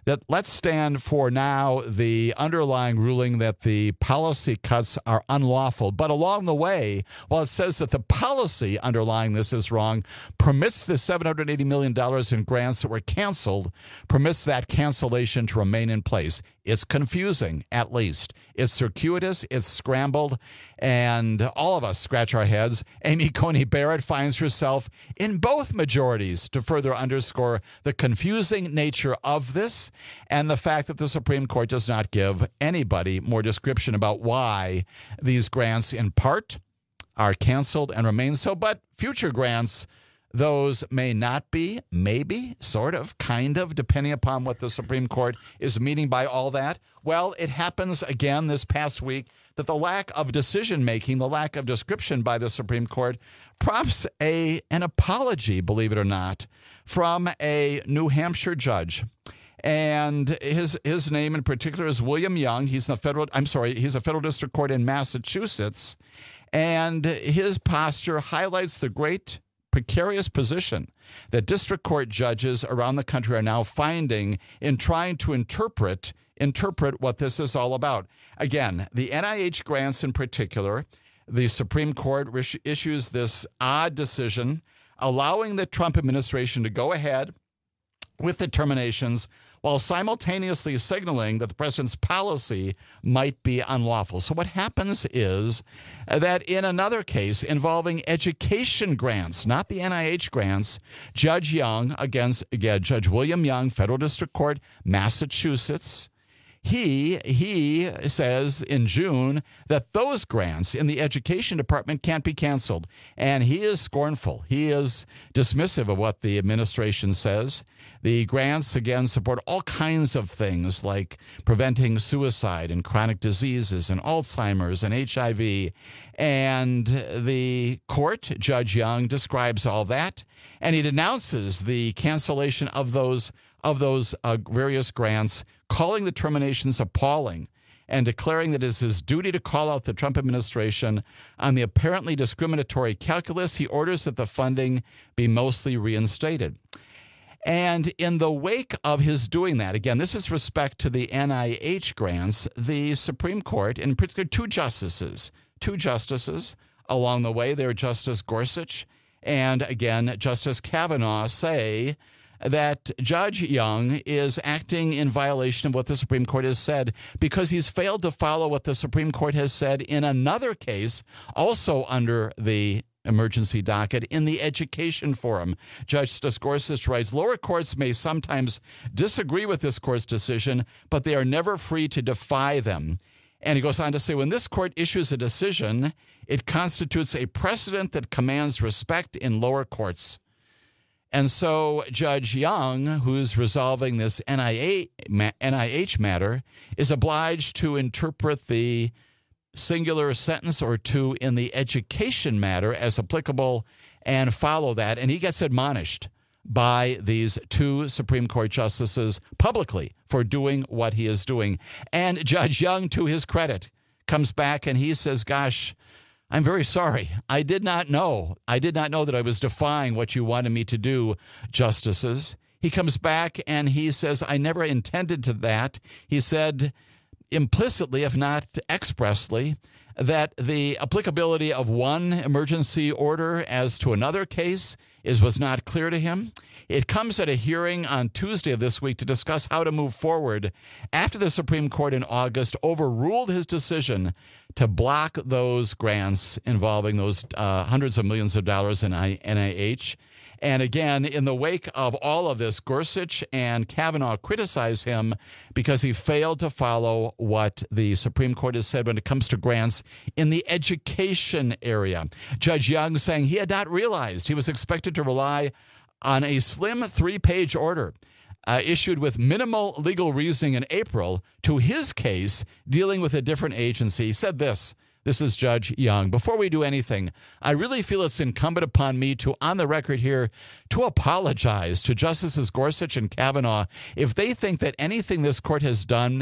that let's stand for now the underlying ruling that the policy cuts are unlawful. But along the way, while it says that the policy underlying this is wrong, permits the seven hundred eighty million dollars in grants that were canceled, permits that cancellation to remain in place. It's confusing, at least. It's circuitous, it's scrambled, and all of us scratch our heads. Amy Coney Barrett finds herself in both majorities to further underscore the confusing nature of this and the fact that the Supreme Court does not give anybody more description about why these grants, in part, are canceled and remain so, but future grants, those may not be, maybe, sort of, kind of, depending upon what the Supreme Court is meaning by all that. Well, it happens again this past week that the lack of decision-making, the lack of description by the Supreme Court prompts a an apology, believe it or not, from a New Hampshire judge. And his his name in particular is William Young. He's in the federal, I'm sorry, he's a federal district court in Massachusetts. And his posture highlights the great precarious position that district court judges around the country are now finding in trying to interpret interpret what this is all about. Again, the N I H grants in particular, the Supreme Court issues this odd decision allowing the Trump administration to go ahead with the terminations while simultaneously signaling that the president's policy might be unlawful. So what happens is that in another case involving education grants, not the N I H grants, Judge Young, against again, Judge William Young, Federal District Court, Massachusetts, He he says in June that those grants in the education department can't be canceled. And he is scornful. He is dismissive of what the administration says. The grants, again, support all kinds of things like preventing suicide and chronic diseases and Alzheimer's and H I V. And the court, Judge Young, describes all that. And he denounces the cancellation of those of those uh, various grants, calling the terminations appalling and declaring that it is his duty to call out the Trump administration on the apparently discriminatory calculus. He orders that the funding be mostly reinstated. And in the wake of his doing that, again, this is respect to the N I H grants, the Supreme Court, in particular two justices, two justices along the way, they're Justice Gorsuch and, again, Justice Kavanaugh, say that Judge Young is acting in violation of what the Supreme Court has said because he's failed to follow what the Supreme Court has said in another case, also under the emergency docket, in the education forum. Justice Gorsuch writes, lower courts may sometimes disagree with this court's decision, but they are never free to defy them. And he goes on to say, when this court issues a decision, it constitutes a precedent that commands respect in lower courts. And so Judge Young, who's resolving this N I H matter, is obliged to interpret the singular sentence or two in the education matter as applicable and follow that. And he gets admonished by these two Supreme Court justices publicly for doing what he is doing. And Judge Young, to his credit, comes back and he says, gosh, I'm very sorry. I did not know. I did not know that I was defying what you wanted me to do, justices. He comes back and he says, I never intended to that. He said implicitly, if not expressly, that the applicability of one emergency order as to another case is was not clear to him. It comes at a hearing on Tuesday of this week to discuss how to move forward after the Supreme Court in August overruled his decision to block those grants involving those uh, hundreds of millions of dollars in N I H. And again, in the wake of all of this, Gorsuch and Kavanaugh criticize him because he failed to follow what the Supreme Court has said when it comes to grants in the education area. Judge Young saying he had not realized he was expected to rely on a slim three-page order uh, issued with minimal legal reasoning in April to his case dealing with a different agency. He said this. This is Judge Young. Before we do anything, I really feel it's incumbent upon me to, on the record here, to apologize to Justices Gorsuch and Kavanaugh if they think that anything this court has done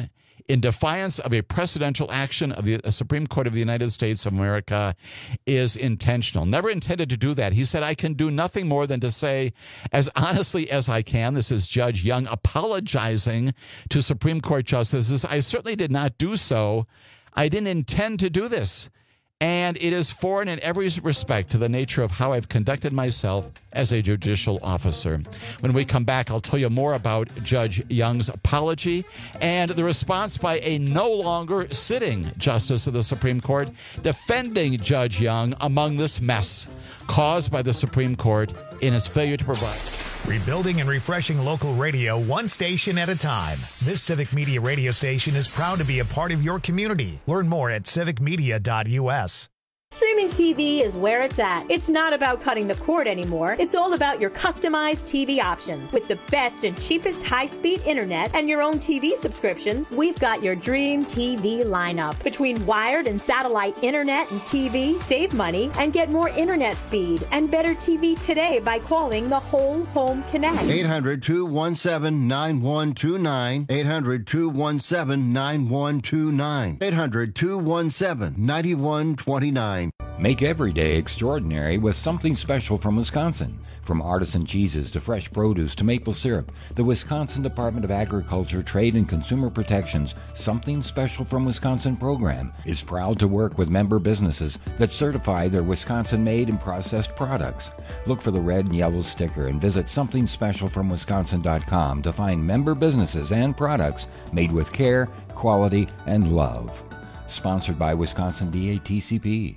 in defiance of a precedential action of the Supreme Court of the United States of America is intentional. Never intended to do that. He said, I can do nothing more than to say, as honestly as I can, this is Judge Young apologizing to Supreme Court justices, I certainly did not do so. I didn't intend to do this. And it is foreign in every respect to the nature of how I've conducted myself as a judicial officer. When we come back, I'll tell you more about Judge Young's apology and the response by a no longer sitting justice of the Supreme Court defending Judge Young among this mess caused by the Supreme Court in its failure to provide. Rebuilding and refreshing local radio one station at a time. This Civic Media radio station is proud to be a part of your community. Learn more at civic media dot u s. Streaming T V is where it's at. It's not about cutting the cord anymore. It's all about your customized T V options. With the best and cheapest high-speed internet and your own T V subscriptions, we've got your dream T V lineup. Between wired and satellite internet and T V, save money and get more internet speed and better T V today by calling the Whole Home Connect. eight hundred, two one seven, nine one two nine. eight hundred, two one seven, nine one two nine. eight hundred, two one seven, nine one two nine. Make every day extraordinary with something special from Wisconsin. From artisan cheeses to fresh produce to maple syrup, the Wisconsin Department of Agriculture, Trade, and Consumer Protection's Something Special from Wisconsin program is proud to work with member businesses that certify their Wisconsin-made and processed products. Look for the red and yellow sticker and visit something special from wisconsin dot com to find member businesses and products made with care, quality, and love. Sponsored by Wisconsin D A T C P.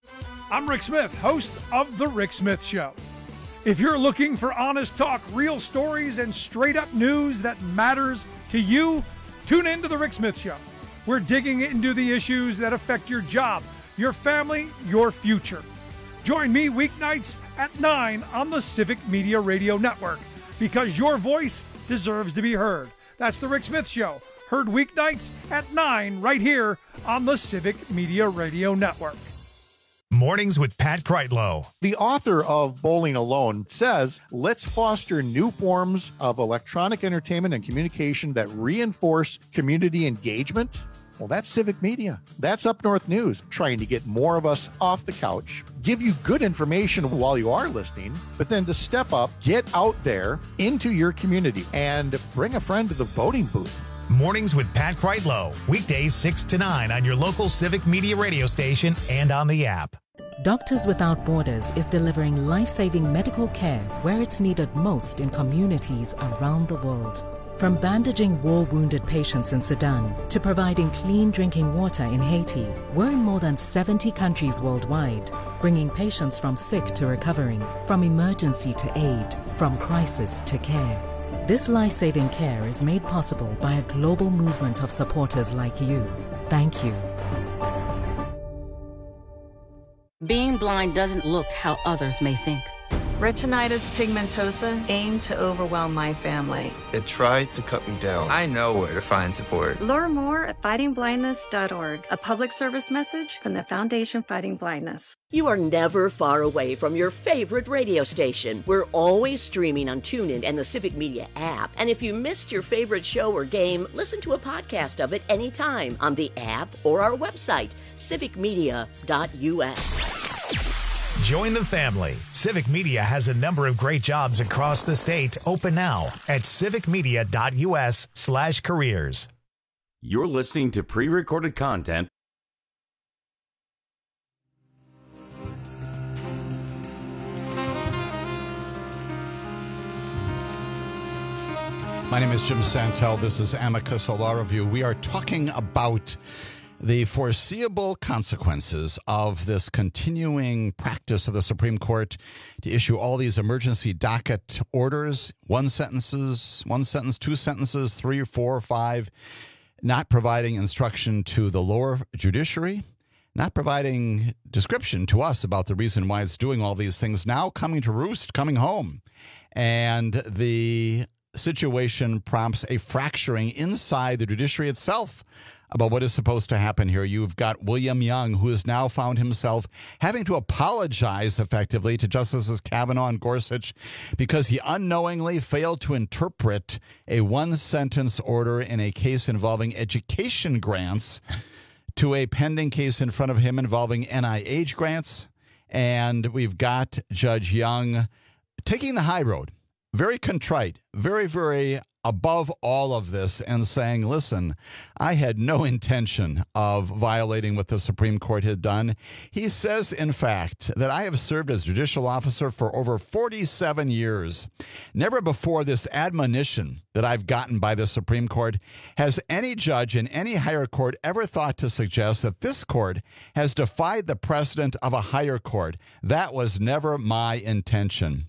I'm Rick Smith, host of The Rick Smith Show. If you're looking for honest talk, real stories, and straight-up news that matters to you, tune in to The Rick Smith Show. We're digging into the issues that affect your job, your family, your future. Join me weeknights at nine on the Civic Media Radio Network, because your voice deserves to be heard. That's The Rick Smith Show, heard weeknights at nine right here on the Civic Media Radio Network. Mornings with Pat Kreitlow. The author of Bowling Alone says, let's foster new forms of electronic entertainment and communication that reinforce community engagement. Well, that's Civic Media. That's Up North News, trying to get more of us off the couch, give you good information while you are listening, but then to step up, get out there into your community and bring a friend to the voting booth. Mornings with Pat Kreitlow. Weekdays six to nine on your local Civic Media radio station and on the app. Doctors Without Borders is delivering life-saving medical care where it's needed most in communities around the world. From bandaging war-wounded patients in Sudan to providing clean drinking water in Haiti, we're in more than seventy countries worldwide, bringing patients from sick to recovering, from emergency to aid, from crisis to care. This life-saving care is made possible by a global movement of supporters like you. Thank you. Being blind doesn't look how others may think. Retinitis pigmentosa aimed to overwhelm my family. It tried to cut me down. I know where to find support. Learn more at fighting blindness dot org, a public service message from the Foundation Fighting Blindness. You are never far away from your favorite radio station. We're always streaming on TuneIn and the Civic Media app. And if you missed your favorite show or game, listen to a podcast of it anytime on the app or our website, civic media dot u s. Join the family. Civic Media has a number of great jobs across the state open now at civic media dot u s slash careers. You're listening to pre-recorded content. My name is Jim Santel. This is Amicus, a law review. We are talking about the foreseeable consequences of this continuing practice of the Supreme Court to issue all these emergency docket orders, one sentences, one sentence, two sentences, three, four, five, not providing instruction to the lower judiciary, not providing description to us about the reason why it's doing all these things, now coming to roost, coming home. And the situation prompts a fracturing inside the judiciary itself about what is supposed to happen here. You've got William Young, who has now found himself having to apologize effectively to Justices Kavanaugh and Gorsuch because he unknowingly failed to interpret a one-sentence order in a case involving education grants to a pending case in front of him involving N I H grants. And we've got Judge Young taking the high road, very contrite, very, very above all of this, and saying, listen, I had no intention of violating what the Supreme Court had done. He says, in fact, that I have served as judicial officer for over forty-seven years. Never before this admonition that I've gotten by the Supreme Court has any judge in any higher court ever thought to suggest that this court has defied the precedent of a higher court. That was never my intention.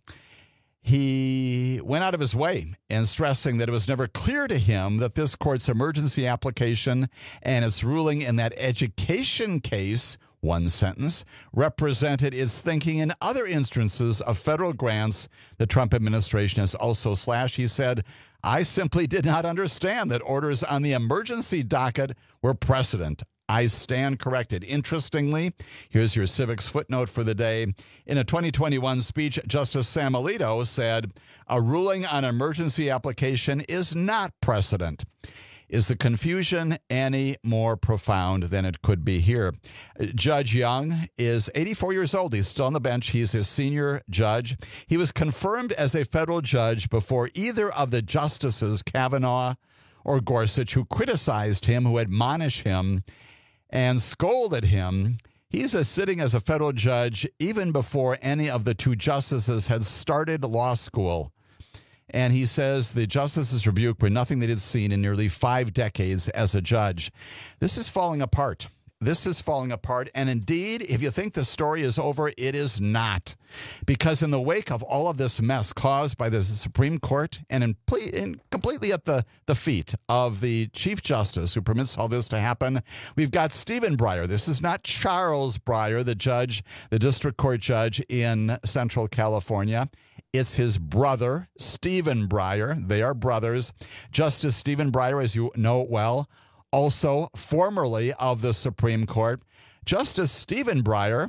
He went out of his way in stressing that it was never clear to him that this court's emergency application and its ruling in that education case, one sentence, represented its thinking in other instances of federal grants the Trump administration has also slashed. He said, I simply did not understand that orders on the emergency docket were precedent. I stand corrected. Interestingly, here's your civics footnote for the day. In a twenty twenty-one speech, Justice Sam Alito said, a ruling on emergency application is not precedent. Is the confusion any more profound than it could be here? Judge Young is eighty-four years old. He's still on the bench. He's a senior judge. He was confirmed as a federal judge before either of the justices, Kavanaugh or Gorsuch, who criticized him, who admonished him, and scolded him. He's a sitting as a federal judge even before any of the two justices had started law school. And he says the justices' rebuke were nothing they had seen in nearly five decades as a judge. This is falling apart. This is falling apart. And indeed, if you think the story is over, it is not. Because in the wake of all of this mess caused by the Supreme Court and in, in completely at the, the feet of the Chief Justice who permits all this to happen, we've got Stephen Breyer. This is not Charles Breyer, the judge, the district court judge in Central California. It's his brother, Stephen Breyer. They are brothers. Justice Stephen Breyer, as you know well, also formerly of the Supreme Court. Justice Stephen Breyer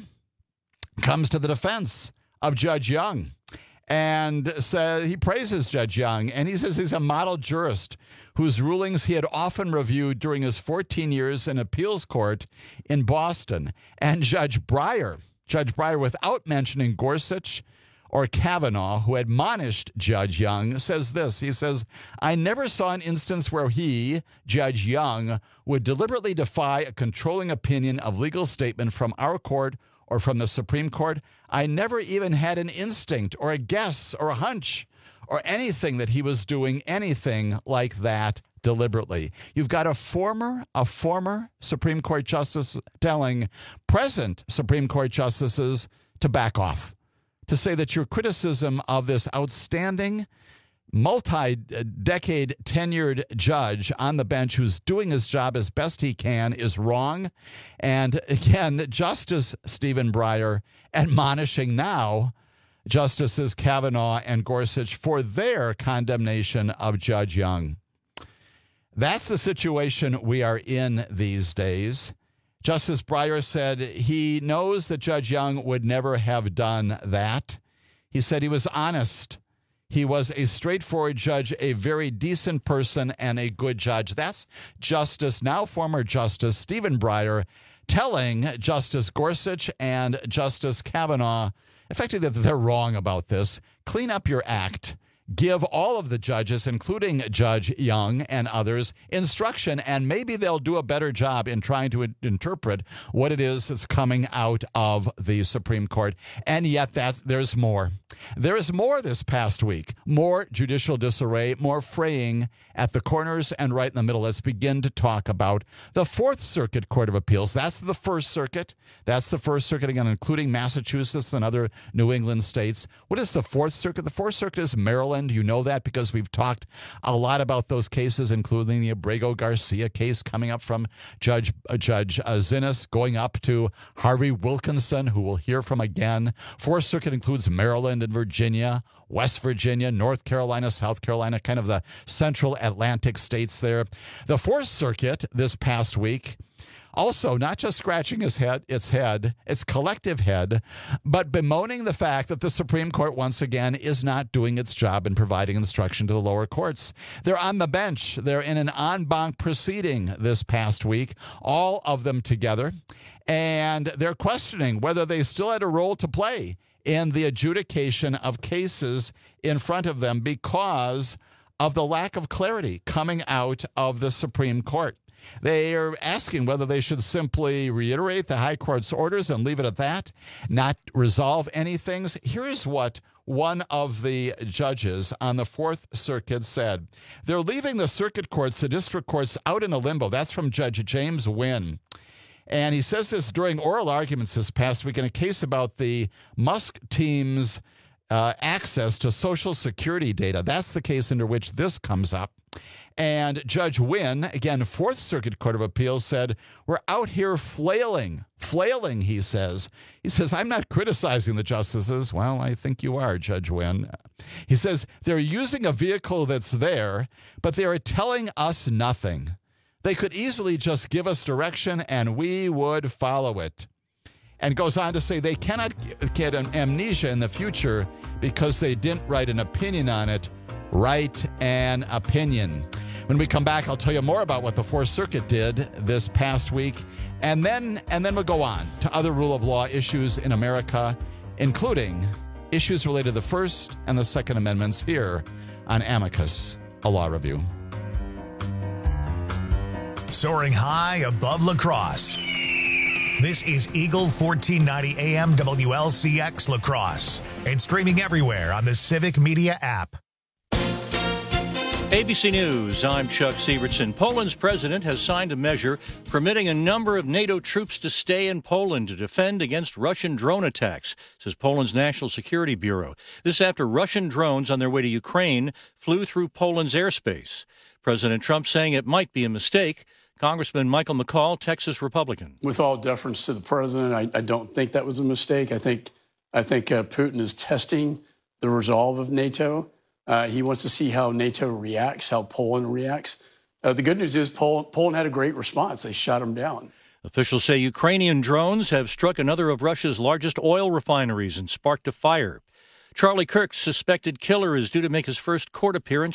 comes to the defense of Judge Young and says he praises Judge Young, and he says he's a model jurist whose rulings he had often reviewed during his fourteen years in appeals court in Boston. And Judge Breyer, Judge Breyer, without mentioning Gorsuch or Kavanaugh, who admonished Judge Young, says this. He says, I never saw an instance where he, Judge Young, would deliberately defy a controlling opinion of legal statement from our court or from the Supreme Court. I never even had an instinct or a guess or a hunch or anything that he was doing anything like that deliberately. You've got a former, a former Supreme Court justice telling present Supreme Court justices to back off, to say that your criticism of this outstanding, multi-decade tenured judge on the bench who's doing his job as best he can is wrong. And again, Justice Stephen Breyer admonishing now Justices Kavanaugh and Gorsuch for their condemnation of Judge Young. That's the situation we are in these days. Justice Breyer said he knows that Judge Young would never have done that. He said he was honest. He was a straightforward judge, a very decent person, and a good judge. That's Justice, now former Justice Stephen Breyer, telling Justice Gorsuch and Justice Kavanaugh, effectively, that they're wrong about this. Clean up your act. Give all of the judges, including Judge Young and others, instruction, and maybe they'll do a better job in trying to interpret what it is that's coming out of the Supreme Court. And yet that's, there's more. There is more this past week. More judicial disarray, more fraying at the corners and right in the middle. Let's begin to talk about the Fourth Circuit Court of Appeals. That's the First Circuit. That's the First Circuit, again, including Massachusetts and other New England states. What is the Fourth Circuit? The Fourth Circuit is Maryland, Maryland. You know that because we've talked a lot about those cases, including the Abrego Garcia case coming up from Judge uh, Judge uh, Zinnes, going up to Harvey Wilkinson, who we'll hear from again. Fourth Circuit includes Maryland and Virginia, West Virginia, North Carolina, South Carolina, kind of the central Atlantic states there. The Fourth Circuit this past week also not just scratching his head, its head, its collective head, but bemoaning the fact that the Supreme Court once again is not doing its job in providing instruction to the lower courts. They're on the bench. They're in an en banc proceeding this past week, all of them together, and they're questioning whether they still had a role to play in the adjudication of cases in front of them because of the lack of clarity coming out of the Supreme Court. They are asking whether they should simply reiterate the high court's orders and leave it at that, not resolve any things. Here is what one of the judges on the Fourth Circuit said. They're leaving the circuit courts, the district courts, out in a limbo. That's from Judge James Wynn. And he says this during oral arguments this past week in a case about the Musk team's uh, access to Social Security data. That's the case under which this comes up. And Judge Wynn, again, Fourth Circuit Court of Appeals, said, we're out here flailing, flailing, he says. He says, I'm not criticizing the justices. Well, I think you are, Judge Wynn. He says, they're using a vehicle that's there, but they are telling us nothing. They could easily just give us direction and we would follow it. And goes on to say they cannot get an amnesia in the future because they didn't write an opinion on it. Write an opinion. When we come back, I'll tell you more about what the Fourth Circuit did this past week. And then, and then we'll go on to other rule of law issues in America, including issues related to the First and the Second Amendments here on Amicus, a law review. Soaring high above La Crosse. This is Eagle fourteen ninety A M W L C X La Crosse and streaming everywhere on the Civic Media app. A B C News, I'm Chuck Sievertson. Poland's president has signed a measure permitting a number of NATO troops to stay in Poland to defend against Russian drone attacks, says Poland's National Security Bureau. This after Russian drones on their way to Ukraine flew through Poland's airspace. President Trump saying it might be a mistake. Congressman Michael McCall, Texas Republican. With all deference to the president, I, I don't think that was a mistake. I think I think uh, Putin is testing the resolve of NATO. Uh, he wants to see how NATO reacts, how Poland reacts. Uh, the good news is Poland, Poland had a great response. They shot him down. Officials say Ukrainian drones have struck another of Russia's largest oil refineries and sparked a fire. Charlie Kirk's suspected killer is due to make his first court appearance